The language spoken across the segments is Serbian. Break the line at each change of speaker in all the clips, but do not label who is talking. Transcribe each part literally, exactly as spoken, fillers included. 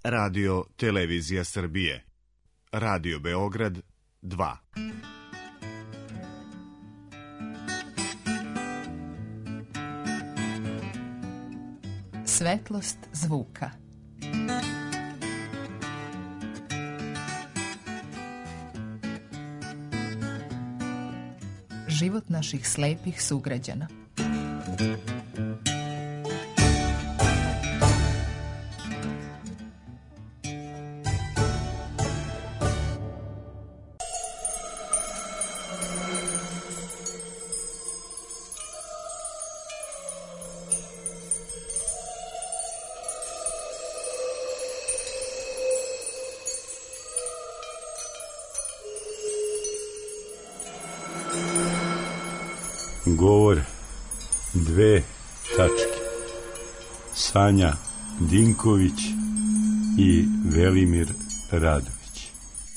Radio Televizija Srbije. Radio Beograd dva.
Svetlost zvuka. Život naših slepih sugrađana.
Govor dve tačke. Sanja Dinković i Velimir Radović.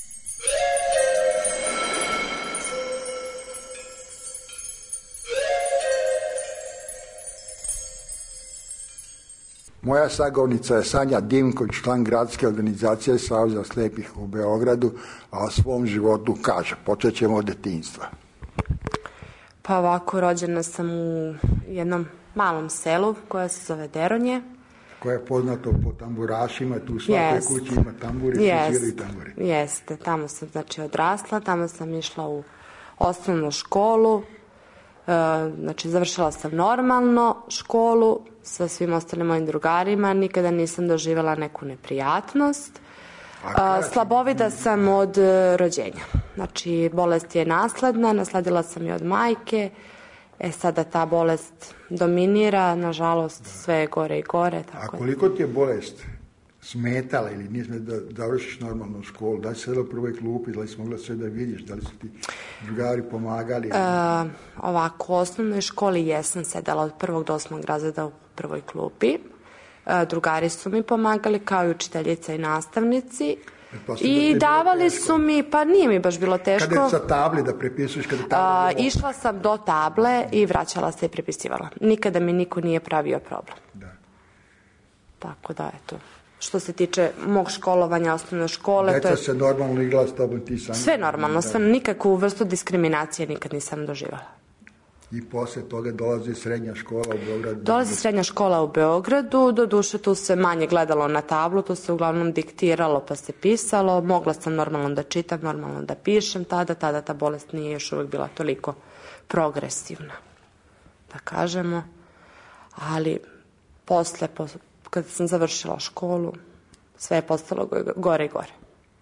Moja sagovornica je Sanja Dinković, član gradske organizacije Saveza slepih u Beogradu, a o svom životu kaže. Počet ćemo od detinjstva.
Pa ovako, rođena sam u jednom malom selu koja se zove Deronje.
Koje je poznato po tamburašima, tu u svakoj
Jest.
kući ima tamburi,
Jest.
sviraju tamburi.
Jeste, tamo sam znači odrasla, tamo sam išla u osnovnu školu, e, znači završila sam normalno školu sa svim ostalim mojim drugarima, nikada nisam doživjela neku neprijatnost. A, slabovida sam od e, rođenja. Znači, bolest je nasledna, nasledila sam je od majke. E, sada ta bolest dominira, nažalost, sve je gore i gore. Tako
A koliko ti je bolest smetala ili nismo da završiš normalnu školu? Da li si sedela u prvoj klupi, da li si mogla sve da vidiš, da li su ti drugari pomagali?
E, ovako, u osnovnoj školi jesam sedela od prvog do osmog razreda u prvoj klupi. E, drugari su mi pomagali, kao i učiteljica i nastavnici. I davali su mi, pa nije mi baš bilo teško.
Kada je sa tabli da prepisuješ? Kada
A, išla sam do table i vraćala se i prepisivala. Nikada mi niko nije pravio problem.
Da.
Tako da, eto. Što se tiče mog školovanja, osnovne škole...
Deca
to je...
se normalno igla s tobom, ti sam...
Sve normalno, sve, nikakvu vrstu diskriminacije nikad nisam doživjela.
I posle toga dolazi srednja škola u Beogradu.
Dolazi srednja škola u Beogradu, do duše tu se manje gledalo na tablu, tu se uglavnom diktiralo pa se pisalo, mogla sam normalno da čitam, normalno da pišem, tada, tada ta bolest nije još uvijek bila toliko progresivna, da kažemo, ali posle, posle kada sam završila školu, sve je postalo gore i gore.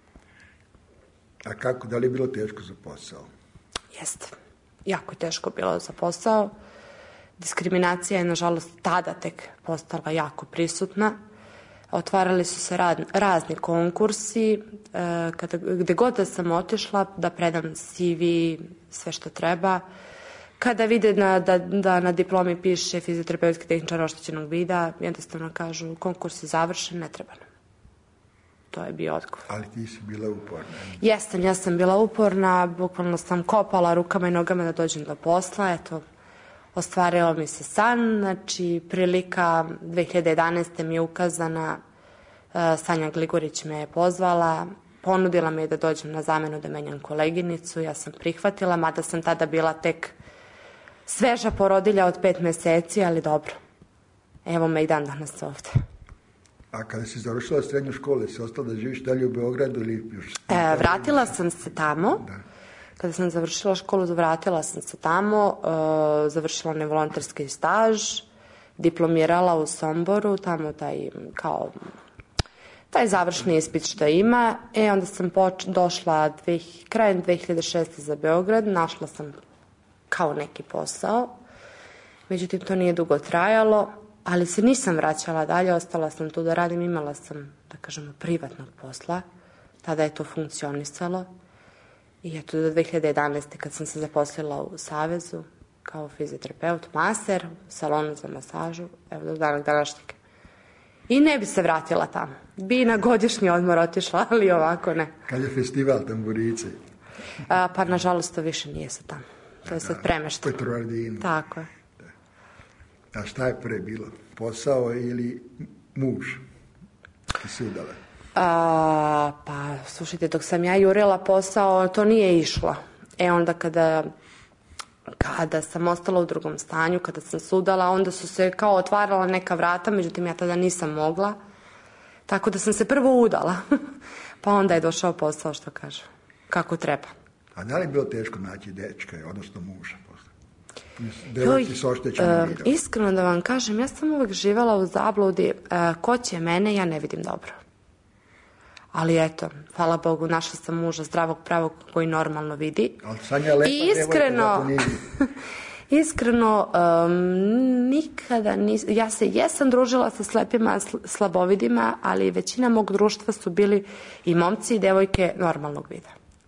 A kako, da li je bilo teško za posao?
Jeste. Jako je teško bilo za posao. Diskriminacija je, nažalost, tada tek postala jako prisutna. Otvarali su se rad, razni konkursi. E, kada, gde god da sam otišla da predam C V, sve što treba. Kada vide na, da, da na diplomi piše fizioterapeutski tehničar oštećenog vida, jednostavno kažu konkurs je završen, ne treba nam. To je bio odgovor.
Ali ti si bila uporna.
Jesam, ja sam bila uporna, bukvalno sam kopala rukama i nogama da dođem do posla, eto, ostvarilo mi se san, znači prilika dve hiljade jedanaeste mi je ukazana, uh, Sanja Gligorić me je pozvala, ponudila mi je da dođem na zamenu da menjam koleginicu, ja sam prihvatila, mada sam tada bila tek sveža porodilja od pet meseci, ali dobro, evo me i dan danas ovde.
A kada si završila srednju školu, si ostala da živiš dalje u Beogradu ili još?
E, vratila sam se tamo.
Da.
Kada sam završila školu, vratila sam se tamo, e, završila ne volonterski staž, diplomirala u Somboru, tamo taj kao taj završni ispit što ima. E, onda sam poč, došla dve, krajem dve hiljade šeste za Beograd, našla sam kao neki posao. Međutim, to nije dugo trajalo. Ali se nisam vraćala dalje, ostala sam tu da radim, imala sam, da kažemo, privatnog posla. Tada je to funkcionisalo. I eto, do dve hiljade jedanaeste kad sam se zaposlila u Savezu kao fizioterapeut, maser, u salonu za masažu, evo do dana današnjeg. I ne bi se vratila tamo. Bi na godišnji odmor otišla, ali ovako ne.
Kad je festival Tamburice?
A, pa, nažalost, to više nije sad tamo. To je sad premešteno.
Petrovaradinu.
Tako je.
A šta je pre bilo? Posao ili muž? Ti si udala?
A, pa, slušajte, dok sam ja jurila posao, to nije išlo. E, onda kada, kada sam ostala u drugom stanju, kada sam sudala, onda su se kao otvarala neka vrata, međutim, ja tada nisam mogla. Tako da sam se prvo udala. Pa onda je došao posao, što kažu, kako treba.
A da li je bilo teško naći dečka, odnosno muža? Devojci s oštećenim vidom.
Iskreno da vam kažem, ja sam uvek živjela u zabludi. Uh, ko će mene, ja ne vidim dobro. Ali eto, hvala Bogu, našla sam muža zdravog, pravog, koji normalno vidi.
Ali Sanja lepa
I iskreno, iskreno, um, nikada nisam, ja se jesam družila sa slepima, slabovidima, ali većina mog društva su bili i momci i devojke normalnog vida.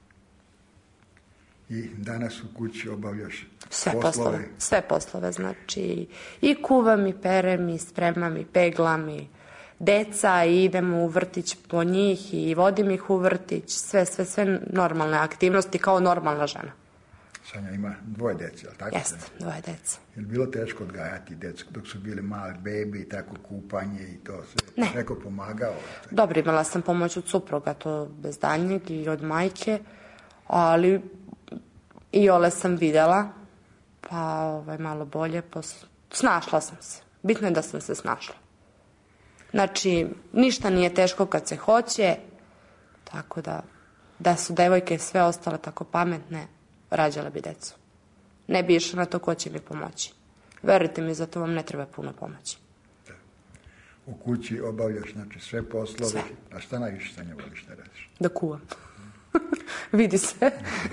I danas u kući obavljaš
sve
poslove?
poslove? Sve poslove, znači i kuvam, i perem, i spremam, i peglam, i deca, i idem u vrtić po njih, i vodim ih u vrtić, sve, sve, sve normalne aktivnosti kao normalna žena.
Sanja ima dvoje dece, ali tako?
Jeste, dvoje dece.
Je li bilo teško odgajati decu dok su bili mali bebi i tako kupanje i to sve?
Ne.
Neko pomagao?
Dobro, imala sam pomoć od supruga, to bez daljnjeg, i od majke, ali i ole sam videla, pa ovaj, malo bolje, pos... snašla sam se. Bitno je da sam se snašla. Znači, ništa nije teško kad se hoće, tako da, da su devojke sve ostale tako pametne, rađale bi decu. Ne bi išla na to ko će mi pomoći. Verujte mi, za to vam ne treba puno pomoći.
Da. U kući obavljaš, znači, sve poslove.
Sve.
A šta najviše, Sanja, voliš da radiš?
Da kuvam. Vidi se.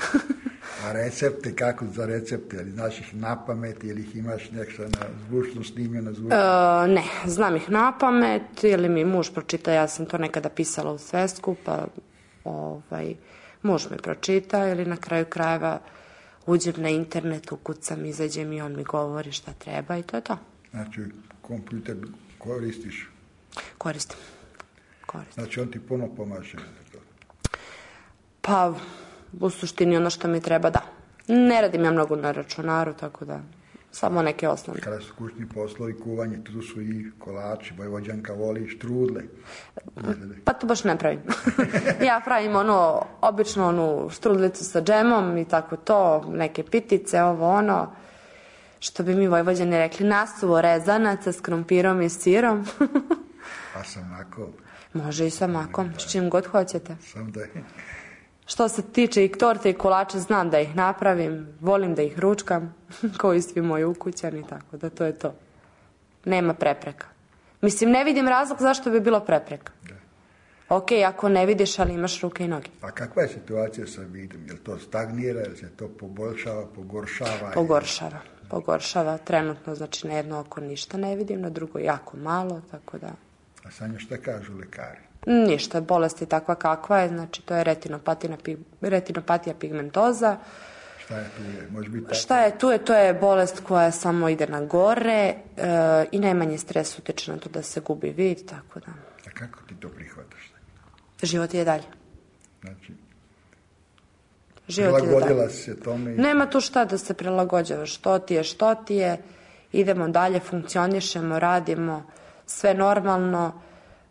A recepte, kako za recepte? Ali znaš ih na pamet ili ih imaš nešto na zvučno snimljeno? Zvučno?
E, ne, znam ih na pamet, ili mi muž pročita, ja sam to nekada pisala u svesku, pa ovaj, muž mi pročita, ili na kraju krajeva uđem na internet, ukucam, izađem i on mi govori šta treba i to je to.
Znači, kompjuter koristiš?
Koristim. Koristim.
Znači, on ti puno pomaže za to?
Pa, u suštini ono što mi treba, da. Ne radim ja mnogo na računaru, tako da samo neke osnovne.
Kada su kućni poslovi, kuvanje, tu su i kolači, Vojvođanka voli, štrudle.
Pa to baš ne pravim. Ja pravim ono, obično onu štrudlicu sa džemom i tako to, neke pitice, ovo ono, što bi mi Vojvođani rekli, nasuvo rezanaca s krompirom i sirom.
A sa makom?
Može i sa makom, s čim god hoćete.
Sam da je...
Što se tiče i torte i kolača, znam da ih napravim, volim da ih ručkam, kao i svi moji ukućani, tako da to je to. Nema prepreka. Mislim, ne vidim razlog zašto bi bilo prepreka. Da. Ok, ako ne vidiš, ali imaš ruke i noge.
A kakva je situacija sa vidom? Je li to stagnira, je li se to poboljšava, pogoršava?
Pogoršava, pogoršava. Trenutno, znači, na jedno oko ništa ne vidim, na drugo jako malo, tako da...
A Sanja, šta kažu lekari?
Ništa, bolest je takva kakva je, znači to je retinopatija, retinopatija pigmentoza.
Šta je tu je? Može biti tako?
Šta je tu je? To je bolest koja samo ide na gore e, i najmanji stres utječe na to da se gubi vid, tako da...
A kako ti to prihvataš?
Život je dalje.
Znači,
Život je
prilagodila
dalje.
se tome? I...
Nema tu šta da se prilagođava, što ti je, što ti je, idemo dalje, funkcionišemo, radimo, sve normalno.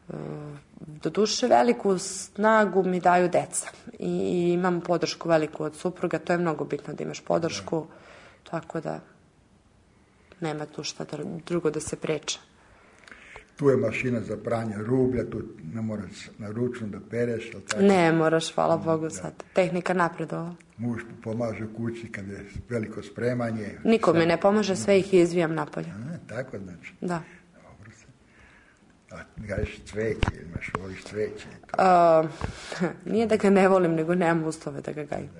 Do duše veliku snagu mi daju deca i imam podršku veliku od supruga, to je mnogo bitno da imaš podršku, da. Tako da nema tu šta da, drugo da se priča.
Tu je mašina za pranje rublja, tu ne moraš na ručno da pereš. Tako?
Ne moraš, hvala Bogu, sad. Tehnika napredovala.
Muž pomaže u kući kad je veliko spremanje.
Niko mi ne pomaže, sve ih izvijam napolje.
A, tako znači?
Da.
A gaješ cveće, imaš, voliš cveće?
Uh, nije da ga ne volim, nego nemam uslove da ga gajim.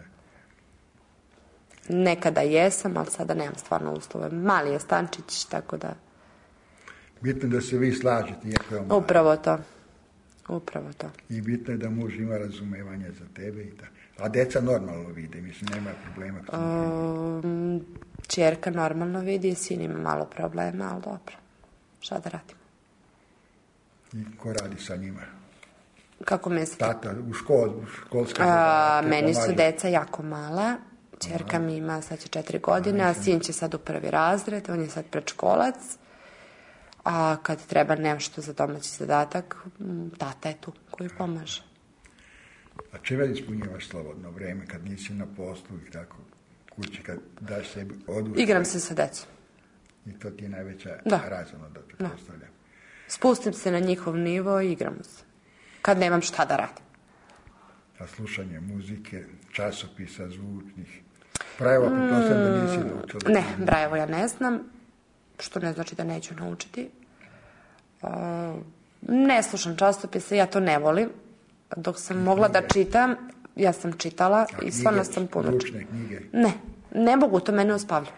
Nekada jesam, ali sada nemam stvarno uslove. Mali je stančić, tako da...
Bitno da se vi slažete, iako je on mali.
Upravo to. Upravo to.
I bitno je da muž ima razumevanje za tebe i tako. A deca normalno vide, mislim, nema problema.
Um, čerka normalno vidi, sin ima malo problema, ali dobro. Šta da radimo?
I ko radi sa njima?
Kako mislite?
Tata, u škol, u školska
A, meni su deca jako mala. Čerka mi ima, sad će četiri godine, a sin će sad u prvi razred, on je sad predškolac. a kad treba nešto za domaći zadatak, tata je tu koji pomaže.
A čime ispunjavaš slobodno vreme kad nisi na poslu i tako kući, kad daš sebi odustati?
Igram se sa decom.
I to ti je najveća
da.
razona da te postavljam.
Spustim se na njihov nivo i igramo se. Kad nemam šta da radim.
A slušanje muzike, časopisa, zvučnih. Brajevo, pretpostavljam da nisi naučila.
Ne, Brajevo ja ne znam, što ne znači da neću naučiti. Uh, ne slušam časopise, ja to ne volim. Dok sam mogla da čitam, ja sam čitala i stvarno sam puno čitala.
Zvučne knjige?
Ne, ne mogu, to mene uspavljuje.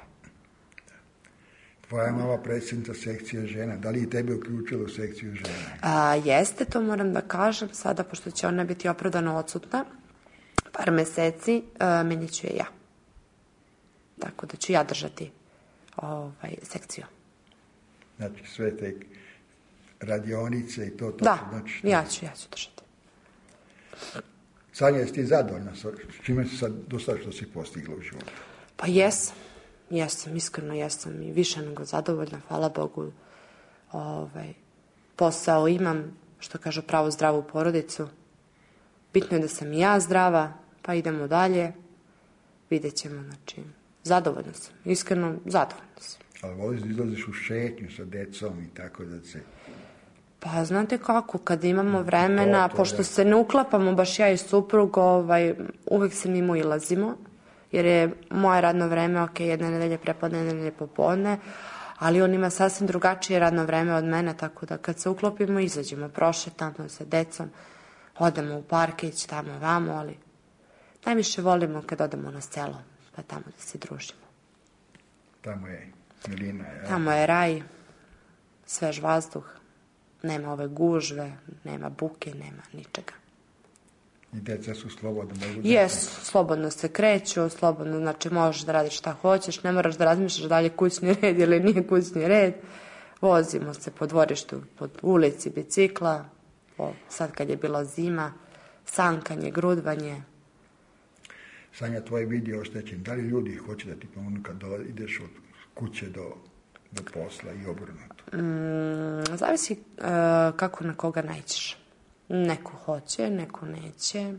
Tvoja mama predsjednica sekcije žena, da li i tebe uključila u sekciju žena?
A, jeste, to moram da kažem, sada, pošto će ona biti opravdano odsutna, par meseci, a, menit ću je ja. Tako da ću ja držati ovaj, sekciju.
Znači, sve te radionice i to, to
da,
znači...
Da, ja ću, ja ću držati.
Sanja, jesi ti zadovoljna s čime si sad do sada što si postigla u životu?
Pa jesam, jesam, iskreno jesam i više nego zadovoljna, hvala Bogu. Ovaj, posao imam, što kažu, pravu zdravu porodicu. Bitno je da sam i ja zdrava, pa idemo dalje. Vidjet ćemo, znači, zadovoljna sam, iskreno zadovoljna sam.
Ali voliš da izlaziš u šetnju sa decom i tako da se...
Pa, znate kako, kad imamo vremena,
to, to,
pošto
da.
se ne uklapamo baš ja i suprug, ovaj, uvek se mimo ilazimo, jer je moje radno vreme, ok, jedne nedelje prepodne, jedne nedelje popodne, ali on ima sasvim drugačije radno vreme od mene, tako da kad se uklopimo, izađemo, prošetamo sa decom, odemo u parkić, tamo, vamo, ali najviše volimo kad odemo na selo, pa tamo da se družimo.
Tamo je milina, ja?
Tamo je raj, svež vazduh. Nema ove gužve, nema buke, nema ničega.
I deca su slobodno mogu da...
Jesu, slobodno se kreću, slobodno, znači možeš da radiš šta hoćeš, ne moraš da razmišljaš da li je kućni red ili nije kućni red. Vozimo se po dvorištu, po ulici, bicikla, o, sad kad je bila zima, sankanje, grudvanje.
Sanja, tvoj vid je oštećen. Da li ljudi hoće da ti pomognu kad dole, ideš od kuće do, do posla i obrnuto?
Mm, zavisi uh, kako na koga naiđeš. Neko hoće, neko neće.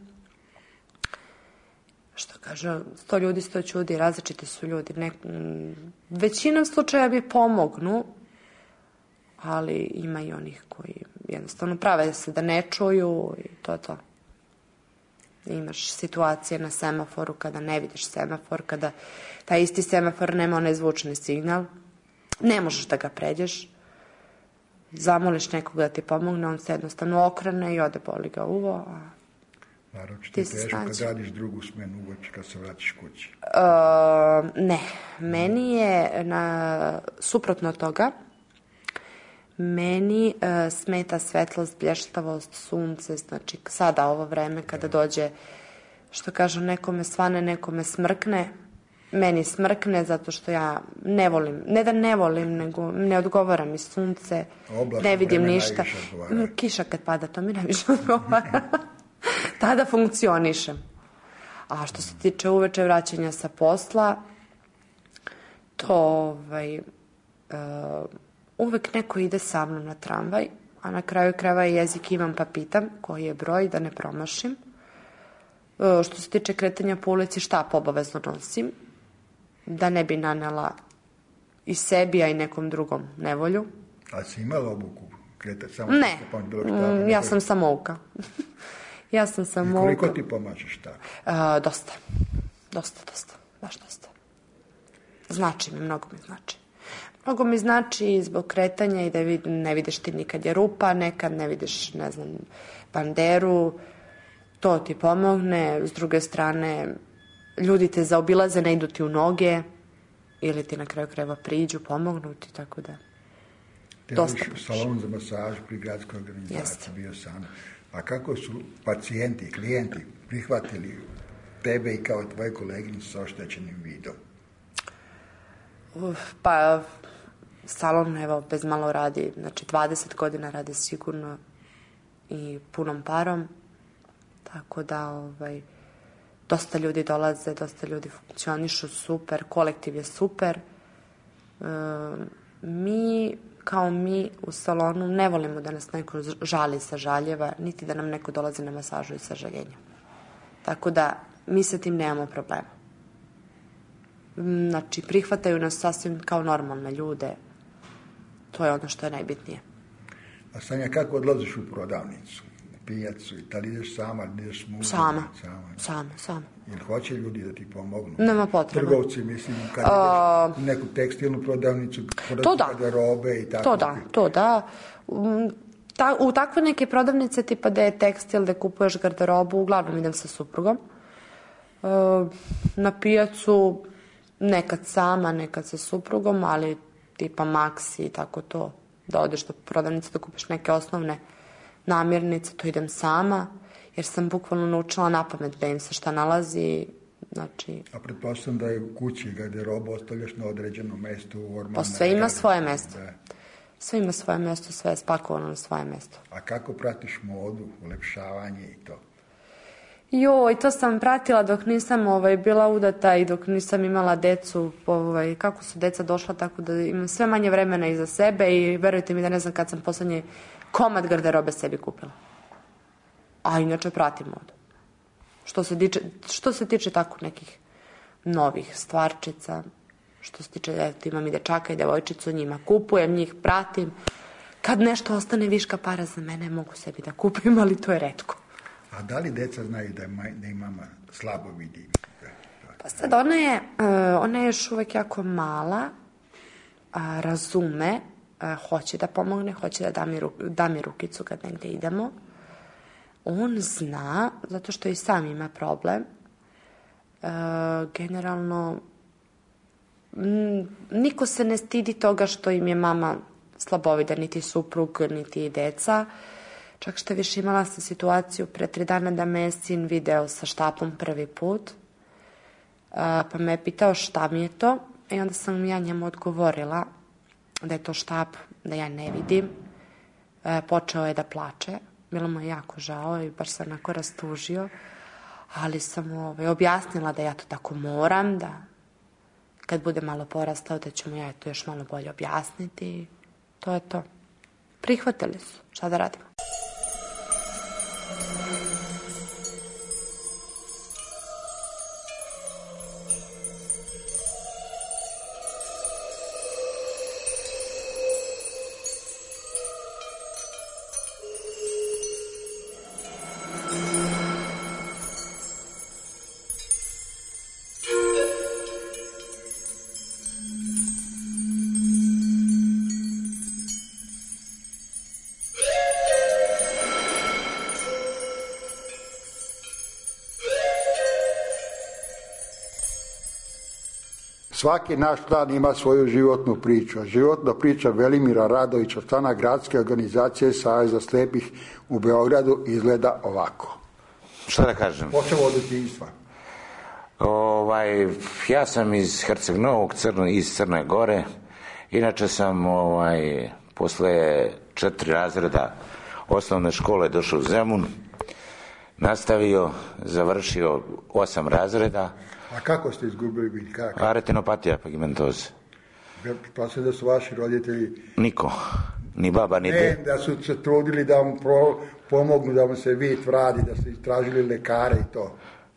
Što kaže, sto ljudi, sto čudi, različiti su ljudi. Nek, većinom slučaja bi pomognu, ali ima i onih koji jednostavno prave se da ne čuju i to je to. Imaš situacije na semaforu kada ne vidiš semafor, kada taj isti semafor nema onaj zvučni signal. Ne možeš da ga pređeš. Zamoliš nekoga da ti pomogne, on se jednostavno okrene i ode, boli ga uvo, a
naročito je teško kad radiš drugu smenu uveče kad se vratiš kući.
Uh, ne, meni je na, suprotno od toga, meni uh, smeta svetlost, blještavost, sunce, znači sada ovo vreme kada dođe, što kažu, nekome svane, nekome smrkne, meni smrkne zato što ja ne volim, ne da ne volim, nego ne odgovara mi sunce,
Oblačno
ne vidim ništa.
odgovara.
Kiša kad pada, to mi najviše odgovara. Tada funkcionišem. A što se tiče uveče vraćanja sa posla, to ovaj, uh, uvek neko ide sa mnom na tramvaj, a na kraju krajeva jezik imam pa pitam koji je broj da ne promašim. Uh, što se tiče kretanja po ulici, štap obavezno nosim, da ne bi nanela i sebi, a i nekom drugom nevolju.
A si imala obuku? Kreta, samo
ne,
štapom, bilo šta,
mm, ja
nekoj...
sam samouka. ja sam samouka.
I koliko ti pomažeš šta?
Uh, dosta. Dosta, dosta. Baš dosta. Znači mi, mnogo mi znači. Mnogo mi znači zbog kretanja i da vid, ne vidiš ti nikad je rupa, nekad ne vidiš, ne znam, banderu, to ti pomogne. S druge strane, ljudi te zaobilaze, ne idu ti u noge ili ti na kraju krajeva priđu, pomognu ti, tako da...
Te dosta u salon za masaž pri gradskoj organizaciji. Jeste. Bio sam. A kako su pacijenti, klijenti prihvatili tebe i kao tvoje koleginice sa oštećenim vidom?
Uf, pa salon, evo, bez malo radi, znači dvadeset godina radi sigurno i punom parom, tako da, ovaj, dosta ljudi dolaze, dosta ljudi funkcionišu super, kolektiv je super. E, mi kao mi u salonu ne volimo da nas neko žali sa žaljeva, niti da nam neko dolazi na masažu i sa žaljenjem. Tako da mi sa tim nemamo problema. Znači, prihvataju nas sasvim kao normalne ljude. To je ono što je najbitnije.
A Sanja, kako odlaziš u prodavnicu, pijacu? Da li ideš sama, da ideš mužem?
Sama, sama, sama.
Jel hoće ljudi da ti pomognu?
Nema potrebe.
Trgovci, mislim, kad ideš u neku tekstilnu prodavnicu, garderobe i tako.
To da, to da. Ta, u takve neke prodavnice, tipa da je tekstil, da kupuješ garderobu, uglavnom idem sa suprugom. E, na pijacu nekad sama, nekad sa suprugom, ali tipa Maxi i tako to. Da odeš do prodavnice, da kupiš neke osnovne namirnice, to idem sama, jer sam bukvalno naučila napamet da im se šta nalazi. Znači...
A pretpostavljam da je u kući garderobu ostavljaš na određenom mestu u ormanu.
Pa sve ima svoje mesto. Da. Sve ima svoje mesto, sve je spakovano na svoje mesto.
A kako pratiš modu, ulepšavanje i to?
Joj, to sam pratila dok nisam ovaj, bila udata i dok nisam imala decu. Ovaj, kako su deca došla, tako da imam sve manje vremena iza sebe i verujte mi da ne znam kad sam poslednji komad garderobe sebi kupila. A inače pratim modu. Što se tiče, što se tiče tako nekih novih stvarčica, što se tiče, eto, imam i dečaka i devojčicu, njima kupujem, njih pratim. Kad nešto ostane viška para za mene, mogu sebi da kupim, ali to je retko.
A da li deca znaju da je, da je mama slabo vidi?
Pa sad, ona je, ona je još uvek jako mala, a, razume, a, hoće da pomogne, hoće da da mi, da mi rukicu kad negde idemo. On zna, zato što i sam ima problem. E, generalno, m, niko se ne stidi toga što im je mama slabovida, niti suprug, niti deca. Čak što više imala sam situaciju pre tri dana da me je sin video sa štapom prvi put. A, pa me je pitao šta mi je to. I onda sam ja njemu odgovorila da je to štap, da ja ne vidim. E, počeo je da plače. Bilo mu je jako žao i baš se onako rastužio. Ali sam ovaj, objasnila da ja to tako moram, da kad bude malo porastao da ću mu ja to još malo bolje objasniti. To je to. Prihvatili su. Šta da radimo?
Svaki naš stan ima svoju životnu priču. A životna priča Velimira Radovića, člana gradske organizacije Saveza slepih u Beogradu, izgleda ovako.
Šta da kažem?
Počeo od djetinjstva.
Ovaj, ja sam iz Herceg Novog, Crno, iz Crne Gore. Inače sam ovaj, posle četiri razreda osnovne škole došao u Zemun. Nastavio, završio osam razreda.
A kako ste izgubili biljka?
A retinopatija, pigmentoza.
Pa se da su vaši roditelji...
Niko, ni baba, ni
ne,
de...
da su se trudili da vam pro, pomognu, da vam se vid vradi, da ste istražili lekare i to.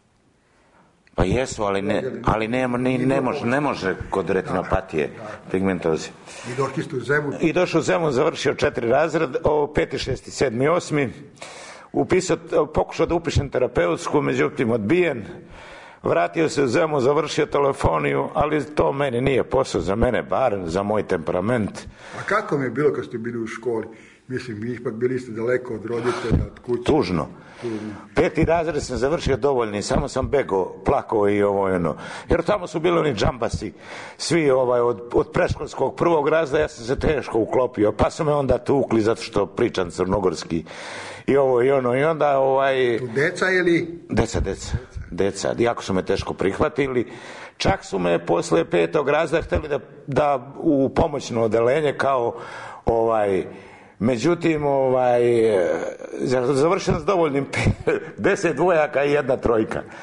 Pa jesu, ali ne, ali ne, ne, ne, može, ne može kod retinopatije, pigmentoze.
I došli ste u Zemun?
I došao u Zemun, završio četiri razred, o peti, šesti, sedmi, osmi. Upisao, pokušao da upišem terapeutsku, međutim odbijen. Vratio se u Zemun, završio telefoniju, ali to meni nije posao, za mene bar, za moj temperament.
A kako mi je bilo kad ste bili u školi? Mislim, vi ipak bili ste daleko od roditelja, od kuće.
Tužno. Tužno. Peti razred sam završio dovoljni, samo sam bego, plakao i ovo i ono. Jer tamo su bili oni džambasi, svi ovaj, od, od predškolskog prvog razreda, ja sam se teško uklopio, pa su me onda tukli zato što pričam crnogorski. I ovo i ono, i onda ovaj...
Tu deca ili?
Deca, deca, deca. Jako su me teško prihvatili. Čak su me posle petog razreda htjeli da, da u pomoćno odelenje kao ovaj... Međutim, ovaj, završen s dovoljnim deset dvojaka i jedna trojka.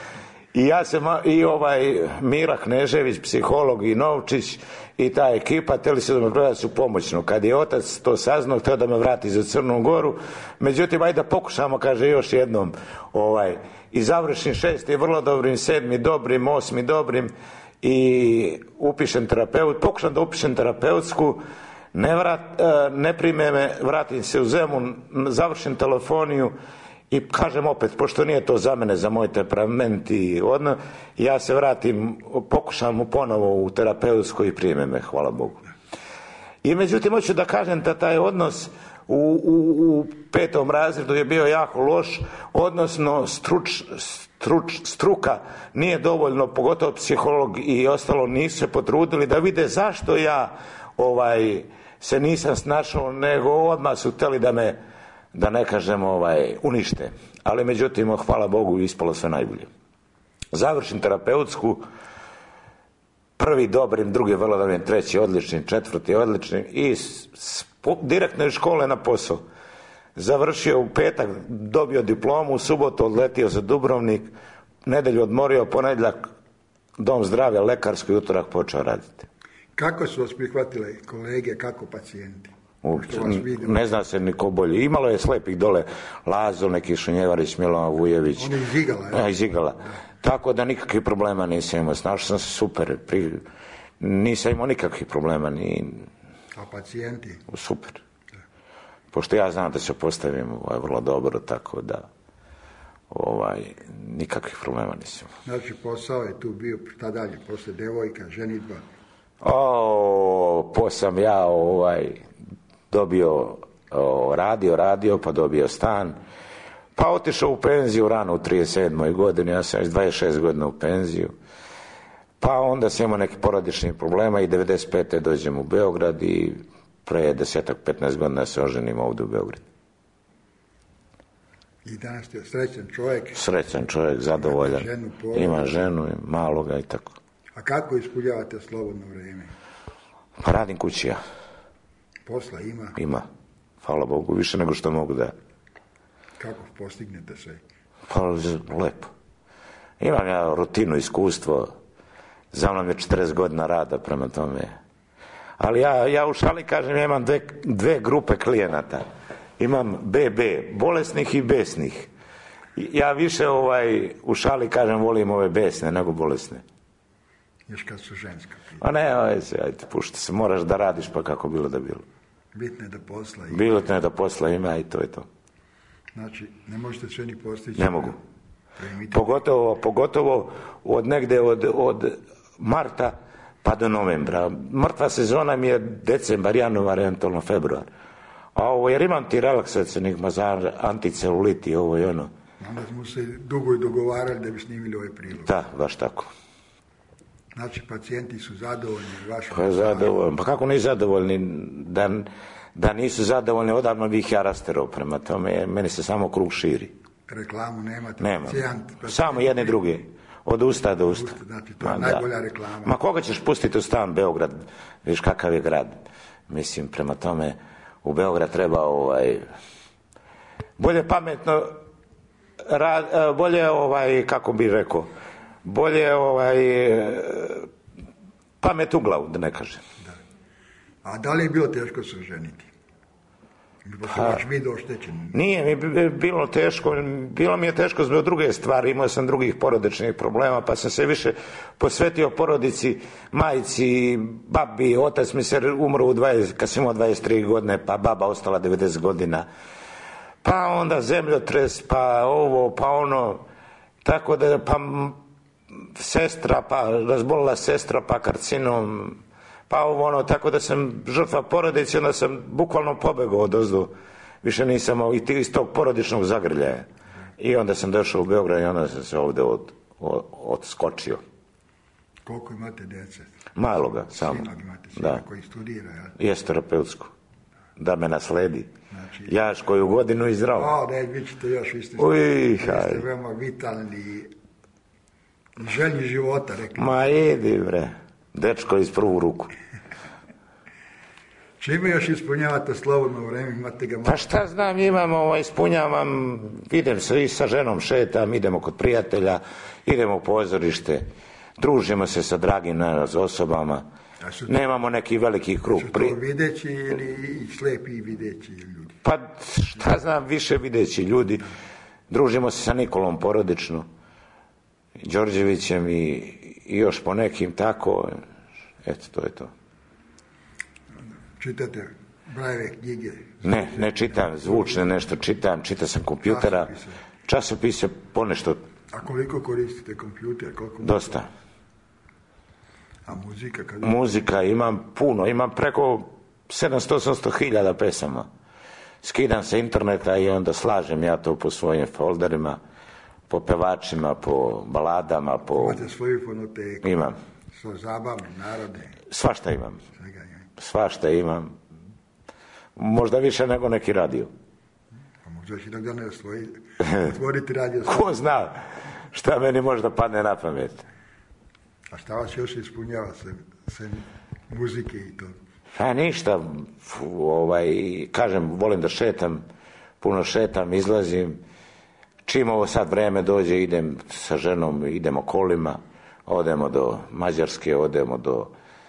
I ja se, i ovaj Mira Knežević, psiholog i Novčić i ta ekipa, teli se da me gledati su pomoćno. Kad je otac to saznao, htio da me vrati za Crnu Goru, međutim, ajde da pokušamo, kaže, još jednom, ovaj, i završim šesti vrlo dobrim, sedmi dobrim, osmi dobrim i upišem terapeut, pokušam da upišem terapeutsku, ne, vrat, ne prime me, vratim se u Zemun, završim telefoniju i kažem opet, pošto nije to za mene, za moj temperament i odno, ja se vratim, pokušam ponovo u terapeutsku i prime me, hvala Bogu. I međutim, hoću da kažem da taj odnos u, u, u petom razredu je bio jako loš, odnosno struč, struč, struka nije dovoljno, pogotovo psiholog i ostalo nisu se potrudili da vide zašto ja ovaj se nisam snašao, nego odmah su htjeli da me, da ne kažem, ovaj, unište. Ali međutim, hvala Bogu, ispalo sve najbolje. Završim terapeutsku, prvi dobrim, drugi vrlo dobrim, treći odlični, četvrti odlični i s, s, direktno iz škole na posao. Završio u petak, dobio diplomu, u subotu odletio za Dubrovnik, nedelju odmorio, ponedjeljak dom zdravlja, lekarski, utorak počeo raditi.
Kako su vas prihvatile kolege, kako pacijenti?
Ne zna se niko bolje. Imalo je slepih dole, Lazo, neki Šunjevarić, Milovan Vujević.
On je iz Igala.
Ja, iz Igala. Tako da nikakvih problema nisam imao. Snašao sam se super. Pri... Nisam imao nikakvih problema. Ni...
A pacijenti?
Super. Pošto ja znam da se postavim ovaj, vrlo dobro, tako da ovaj, nikakvih problema nisam.
Znači posao je tu bio, šta dalje, posle devojka, ženitba?
O, po sam ja ovaj, dobio, o, radio, radio, pa dobio stan, pa otišao u penziju rano u trideset sedmoj godini, ja sam već dvadeset šest godina u penziju, pa onda sam imao neki porodičnih problema i devedeset pete dođem u Beograd i pre desetak, petnaest godina se oženim ovdje u Beogradu.
I danas ste srećan čovjek?
Srećan čovjek, zadovoljan.
Ženu,
ima ženu, maloga i tako.
A kako ispuljavate slobodno vrijeme?
Pa radim kući ja.
Posla ima?
Ima. Hvala Bogu, više nego što mogu da.
Kako postignete sve?
Pa lepo. Imam ja rutinu, iskustvo. Za mnom je četrdeset godina rada, prema tome. Ali ja, ja u šali kažem, ja imam dve, dve grupe klijenata. Imam B B, bolesnih i besnih. Ja više ovaj, u šali kažem, volim ove besne nego bolesne.
Još kad su ženska.
A ne, ajde, ajde, pušta se, moraš da radiš pa kako bilo da bilo.
Bitno je da posla ima.
Bitno je da posla ima i to je to.
Znači, ne možete sve ni postići.
Ne mogu. Pogotovo, pogotovo od negde od, od marta pa do novembra. Mrtva sezona mi je decembar, januar, eventualno februar. A ovo, jer imam ti relaksacionih mazar, anticelulit i ovo i ono.
Onda smo se dugo i dogovarali da bi snimili ovaj prilog.
Da, baš tako.
Znači, pacijenti su zadovoljni vašom...
Pa zadovoljni. Pa kako nisu zadovoljni? Da, da nisu zadovoljni, odavno bih ih ja rasterao. Prema tome, meni se samo krug širi.
Reklamu nemate?
Nema.
Pacijent, pacijent,
samo jedne druge. Od usta do usta.
usta znači, to je Ma, najbolja da. reklama.
Ma koga ćeš pustiti u stan Beograd? Viš kakav je grad. Mislim, prema tome, u Beograd treba ovaj... bolje pametno... Ra, bolje, ovaj, kako bih rekao... bolje ovaj, pamet u glavu, da ne kažem.
Da. A da li je bilo teško se oženiti? Pa, vaš vid oštećen?
Nije mi bilo teško, bilo mi je teško zbog druge stvari, imao sam drugih porodičnih problema, pa sam se više posvetio porodici, majci, babi, otac mi se umro u dvadeset, kad sam imao dvadeset tri godine, pa baba ostala devedeset godina, pa onda zemljotres, pa ovo, pa ono, tako da, pa sestra, pa razbolila sestra, pa karcinom, pa ovo ono, tako da sam žrtva porodice, onda sam bukvalno pobegao odozdo, više nisam iz tog porodičnog zagrljaja. I onda sam došao u Beograd i onda sam se ovdje od, od, odskočio.
Koliko imate djece?
Maloga, samo.
Sinog imate, sina da. Koji studira, ja?
Jes terapeutsku. Da me nasledi. Znači, Jaš koju godinu i zdravo.
A, ne, vi ćete još, vi ste,
Uj,
vi ste veoma vitalni, željni života, rekli.
Ma idi bre, dečko iz prvu ruku.
Čime još ispunjavate slobodno vreme, imate ga malo?
Pa šta znam, imam, ovo, ispunjavam, idem se i sa ženom šetam, idemo kod prijatelja, idemo u pozorište, družimo se sa dragim nas osobama, to, nemamo neki veliki krug.
Su to videći ili slepi i videći ljudi?
Pa šta znam, više videći ljudi. Družimo se sa Nikolom porodično, Đorđevićem i, i još po nekim tako, eto, to je to.
Čitate Brajeve knjige?
Ne, ne čitam, zvučne nešto čitam, čita sam kompjutera, časopise ponešto.
A koliko koristite kompjuter? Koliko
Dosta.
Možete? A muzika? Kad...
Muzika imam puno, imam preko sedamsto osamsto hiljada pesama. Skidam sa interneta i onda slažem ja to po svojim folderima, po pevačima, po baladama, po...
Imate svoju fonoteku?
Imam.
Svo zabavne, narodne?
Svašta imam.
Svega imam.
Svašta imam. Možda više nego neki radio.
A možda će jednog dana svoji, otvoriti radio.
Ko zna šta meni možda padne na pamet.
A šta vas još ispunjava se, se muzike i to?
Pa ništa, ovaj, kažem, volim da šetam, puno šetam, izlazim. Čim ovo sad vreme dođe, idem sa ženom, idemo kolima, odemo do Mađarske, odemo do...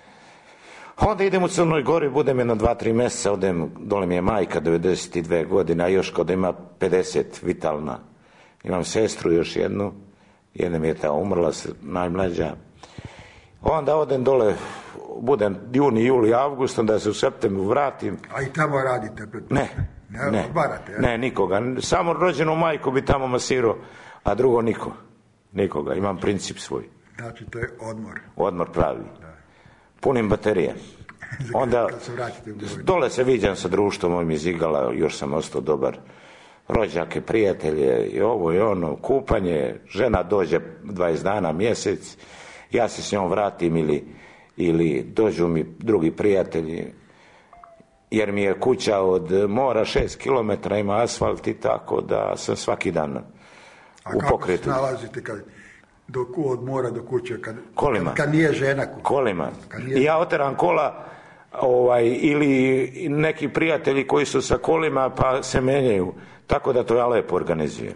Onda idem u Crnoj Gori, budem jedno dva, tri mjeseca, odem, dole mi je majka, devedeset dvije godine, a još kod ima pedeset, vitalna. Imam sestru još jednu, jedna mi je ta umrla, najmlađa. Onda odem dole, budem juni, juli, avgust, onda se u septembru vratim.
A i tamo radite? Pred...
Ne,
ne,
ne,
odbarate,
ne, nikoga. Samo rođenu majku bi tamo masirao, a drugo niko. Nikoga, imam princip svoj.
Znači to je odmor.
Odmor pravi.
Da.
Punim baterije. Onda
kad se vratite u Beograd.
Dole se viđam sa društvom mojim iz Igala, još sam ostao dobar. Rođake, prijatelje, i ovo i ono, kupanje, žena dođe dvadeset dana, mjesec, ja se s njom vratim ili, ili dođu mi drugi prijatelji, jer mi je kuća od mora šest kilometara, ima asfalt i tako da sam svaki dan u pokretu.
A kako se nalazite kad, do, od mora do kuće, kad,
kolima.
Kad, kad nije žena?
Kolima.
Nije...
Ja oteram kola, ovaj, ili neki prijatelji koji su sa kolima pa se menjaju, tako da to ja lepo organizujem.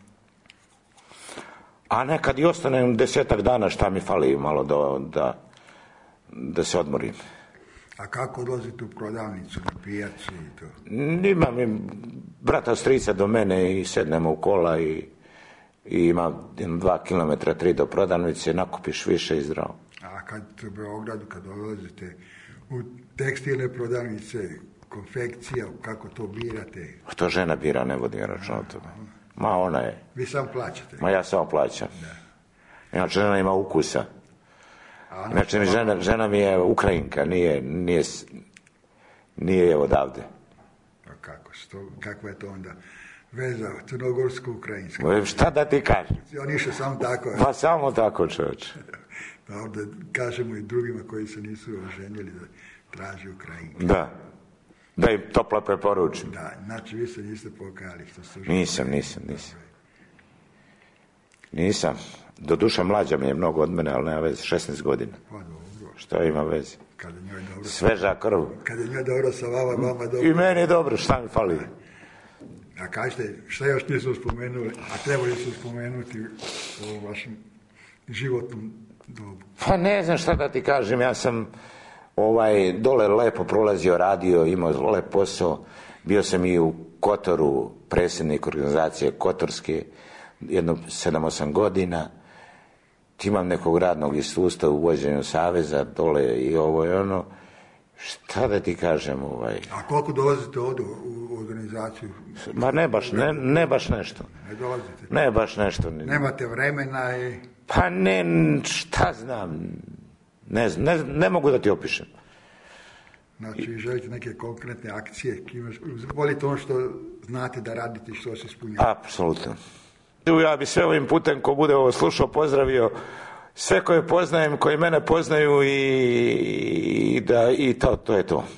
A nekad i ostanem desetak dana, šta mi fali malo da, da, da se odmorim.
A kako odlazite u prodavnicu, na pijacu i to?
Imam i brata strica do mene i sednemo u kola i, i ima dva kilometra, tri do prodavnice, nakupiš više i zdravo.
A kad u Beogradu, kad odlazite u tekstilne prodavnice, konfekcija, kako to birate?
To žena bira, ne vodim računa o tome. Ma ona je.
Vi sam plaćate?
Ma ja samo plaćam. Da. Inače žena ima ukusa. Inače mi žena, žena mi je Ukrajinka, nije, nije, nije odavde.
A kako to, kakva je to onda veza crnogorsko-ukrajinska?
Šta da ti kažem?
On išao samo tako. Je.
Pa samo tako, čovječ.
Da ovdje kažemo i drugima koji se nisu oženjeli da traži Ukrajinka.
Da. Da im toplo preporučim.
Da, znači vi se niste pokajali što su...
Nisam, nisam, nisam. Nisam. Doduše mlađa mi je mnogo od mene, ali nema veze, šesnaest godina.
Pa dobro.
Što ima veze?
Kada njoj dobro...
Sveža krv.
Kada njoj dobro sa vama, vama dobro.
I meni je dobro, šta mi fali?
A kažete, šta još nisu spomenuli, a trebali su spomenuti o vašem životnom dobu?
Pa ne znam šta da ti kažem, ja sam ovaj, dole lepo prolazio, radio, imao lep posao, bio sam i u Kotoru, predsjednik organizacije Kotorske, jedno sedam osam godina, imam nekog radnog iskustva u vođenju saveza, dole i ovo i ono, šta da ti kažem, ovaj...
A koliko dolazite ovdje u organizaciju?
Ma ne baš, ne, ne baš nešto.
Ne dolazite?
Ne baš nešto.
Nemate vremena i...
Pa ne, šta znam, ne znam, ne, ne mogu da ti opišem.
Znači, želite neke konkretne akcije, volite ono što znate da radite i što se ispunjava?
Apsolutno. Ja bi sve ovim putem, ko bude ovo slušao, pozdravio sve koje poznajem, koji mene poznaju i, i da i to, to je to.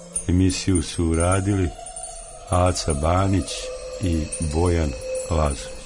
Emisiju su uradili Aca Banić i Bojan Lazo.